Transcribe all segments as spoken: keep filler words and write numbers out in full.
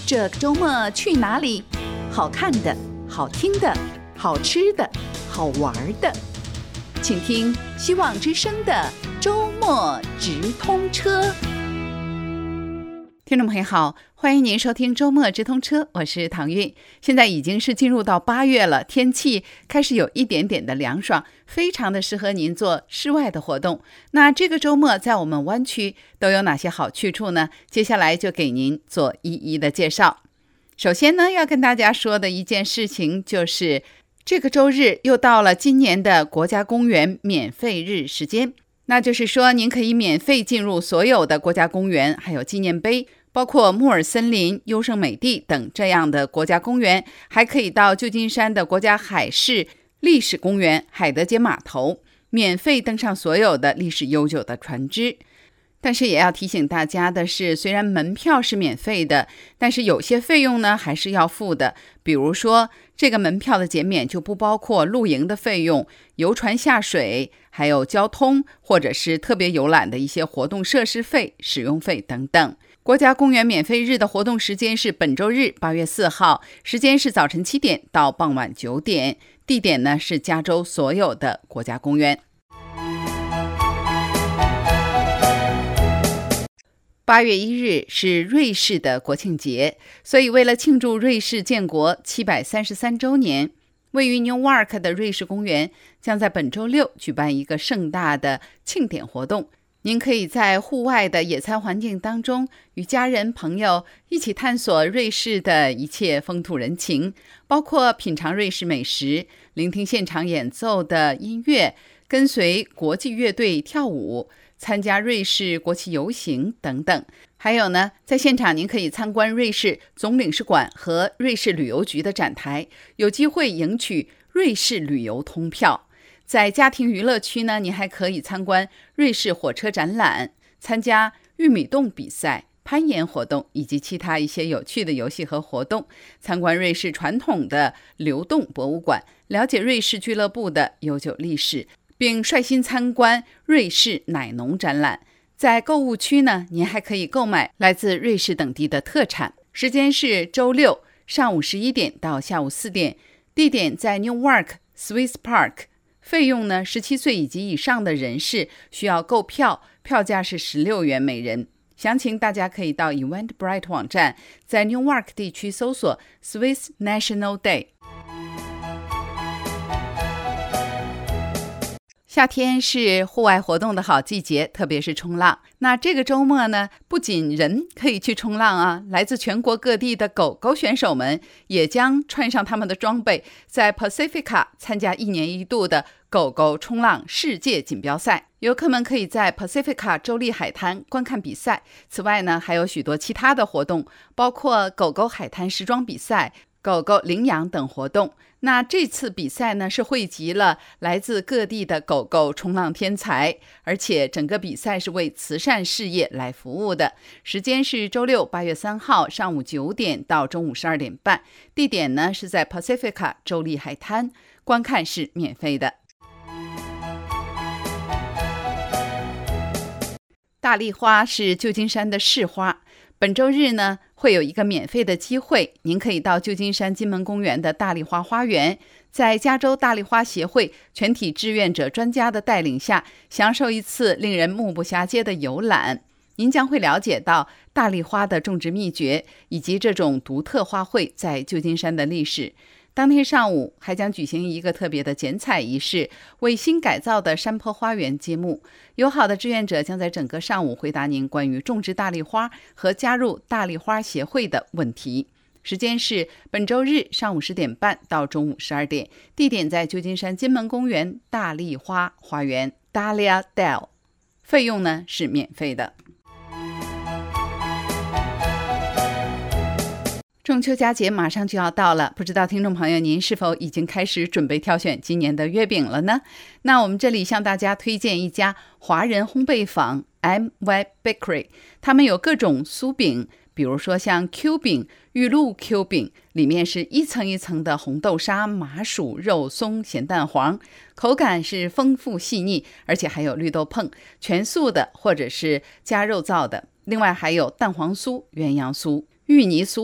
这个周末去哪里？好看的、好听的、好吃的、好玩的，请听希望之声的周末直通车。听众朋友好，欢迎您收听周末直通车，我是唐韵。现在已经是进入到八月了，天气开始有一点点的凉爽，非常的适合您做室外的活动。那这个周末在我们湾区都有哪些好去处呢？接下来就给您做一一的介绍。首先呢，要跟大家说的一件事情就是这个周日又到了今年的国家公园免费日时间，那就是说您可以免费进入所有的国家公园还有纪念碑，包括木尔森林、优胜美地等这样的国家公园，还可以到旧金山的国家海事历史公园、海德街码头，免费登上所有的历史悠久的船只。但是也要提醒大家的是，虽然门票是免费的，但是有些费用呢还是要付的。比如说，这个门票的减免就不包括露营的费用、游船下水，还有交通或者是特别游览的一些活动设施费、使用费等等。国家公园免费日的活动时间是本周日八月四号，时间是早晨七点到傍晚九点，地点呢是加州所有的国家公园。八月一日是瑞士的国庆节，所以为了庆祝瑞士建国七百三十三周年，位于 Newark 的瑞士公园将在本周六举办一个盛大的庆典活动。您可以在户外的野餐环境当中，与家人朋友一起探索瑞士的一切风土人情，包括品尝瑞士美食、聆听现场演奏的音乐、跟随国际乐队跳舞、参加瑞士国旗游行等等。还有呢，在现场您可以参观瑞士总领事馆和瑞士旅游局的展台，有机会赢取瑞士旅游通票。在家庭娱乐区呢，您还可以参观瑞士火车展览，参加玉米洞比赛、攀岩活动以及其他一些有趣的游戏和活动，参观瑞士传统的流动博物馆，了解瑞士俱乐部的悠久历史，并率先参观瑞士奶农展览。在购物区呢，您还可以购买来自瑞士等地的特产。时间是周六上午十一点到下午四点，地点在 Newark Swiss Park。费用呢，十七岁以及以上的人士需要购票，票价是十六元每人。详情大家可以到 Eventbrite 网站，在 Newark 地区搜索 Swiss National Day。夏天是户外活动的好季节，特别是冲浪。那这个周末呢，不仅人可以去冲浪啊，来自全国各地的狗狗选手们也将穿上他们的装备，在 Pacifica 参加一年一度的狗狗冲浪世界锦标赛。游客们可以在 Pacifica 州立海滩观看比赛。此外呢，还有许多其他的活动，包括狗狗海滩时装比赛、狗狗领养等活动。那这次比赛呢，是汇集了来自各地的狗狗冲浪天才，而且整个比赛是为慈善事业来服务的。时间是周六八月三号上午九点到中午十二点半，地点呢是在 Pacifica 州立海滩，观看是免费的。大丽花是旧金山的市花，本周日呢会有一个免费的机会，您可以到旧金山金门公园的大丽花花园，在加州大丽花协会全体志愿者专家的带领下，享受一次令人目不暇接的游览。您将会了解到大丽花的种植秘诀，以及这种独特花卉在旧金山的历史。当天上午还将举行一个特别的剪彩仪式，为新改造的山坡花园揭幕。友好的志愿者将在整个上午回答您关于种植大丽花和加入大丽花协会的问题。时间是本周日上午十点半到中午十二点，地点在旧金山金门公园大丽花花园 Dahlia Dell， 费用呢是免费的。中秋佳节马上就要到了，不知道听众朋友您是否已经开始准备挑选今年的月饼了呢？那我们这里向大家推荐一家华人烘焙坊 M Y Bakery， 他们有各种酥饼，比如说像 Q 饼、玉露 Q 饼，里面是一层一层的红豆沙、麻薯、肉松、咸蛋黄，口感是丰富细腻，而且还有绿豆椪，全素的或者是加肉燥的。另外还有蛋黄酥、鸳鸯酥、芋泥酥、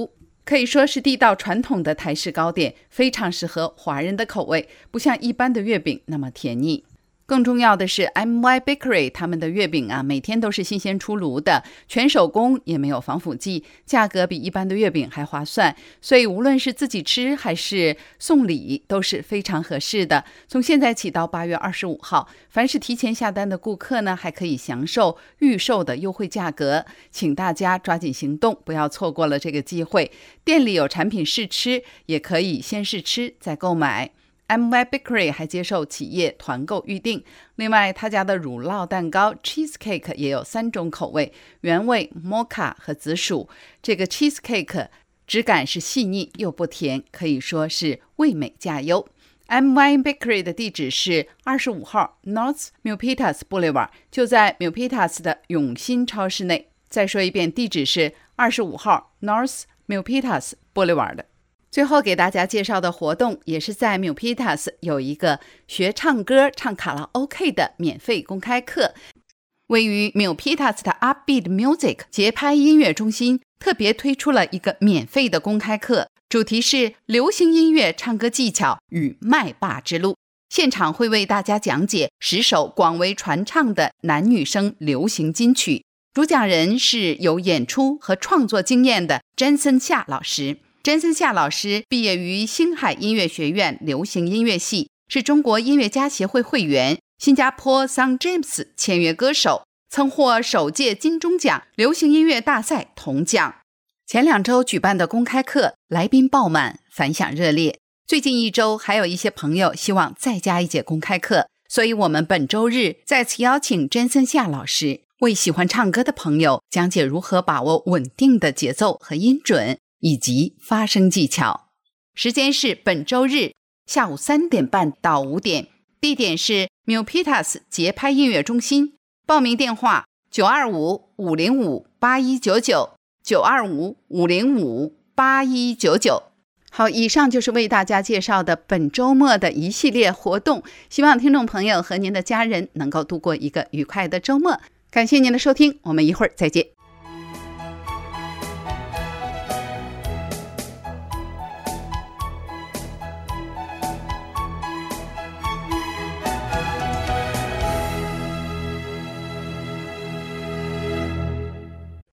可以说是地道传统的台式糕点，非常适合华人的口味，不像一般的月饼那么甜腻。更重要的是 M Y Bakery 他们的月饼啊，每天都是新鲜出炉的，全手工，也没有防腐剂，价格比一般的月饼还划算，所以无论是自己吃还是送礼都是非常合适的。从现在起到八月二十五号，凡是提前下单的顾客呢，还可以享受预售的优惠价格，请大家抓紧行动，不要错过了这个机会。店里有产品试吃，也可以先试吃再购买。M Y Bakery 还接受企业团购预订，另外他家的乳酪蛋糕 Cheesecake 也有三种口味，原味、Mocha 和紫薯。这个 Cheesecake 质感是细腻又不甜，可以说是味美价优。M Y Bakery 的地址是二十五号 North Milpitas Boulevard， 就在 Milpitas 的永新超市内。再说一遍，地址是二十五号 North Milpitas Boulevard。最后给大家介绍的活动也是在 Milpitas 有一个学唱歌唱卡拉 OK 的免费公开课。位于 Milpitas 的 Upbeat Music 节拍音乐中心特别推出了一个免费的公开课，主题是流行音乐唱歌技巧与麦霸之路。现场会为大家讲解十首广为传唱的男女生流行金曲，主讲人是有演出和创作经验的詹森夏老师。詹森夏老师毕业于星海音乐学院流行音乐系，是中国音乐家协会会员，新加坡 Sun James 签约歌手，曾获首届金钟奖流行音乐大赛铜奖。前两周举办的公开课来宾爆满，反响热烈。最近一周还有一些朋友希望再加一节公开课，所以我们本周日再次邀请詹森夏老师为喜欢唱歌的朋友讲解如何把握稳定的节奏和音准，以及发声技巧。时间是本周日下午三点半到五点，地点是 Milpitas 节拍音乐中心。报名电话九二五五零五八一九九 九二五五零五八一九九。好，以上就是为大家介绍的本周末的一系列活动，希望听众朋友和您的家人能够度过一个愉快的周末。感谢您的收听，我们一会儿再见。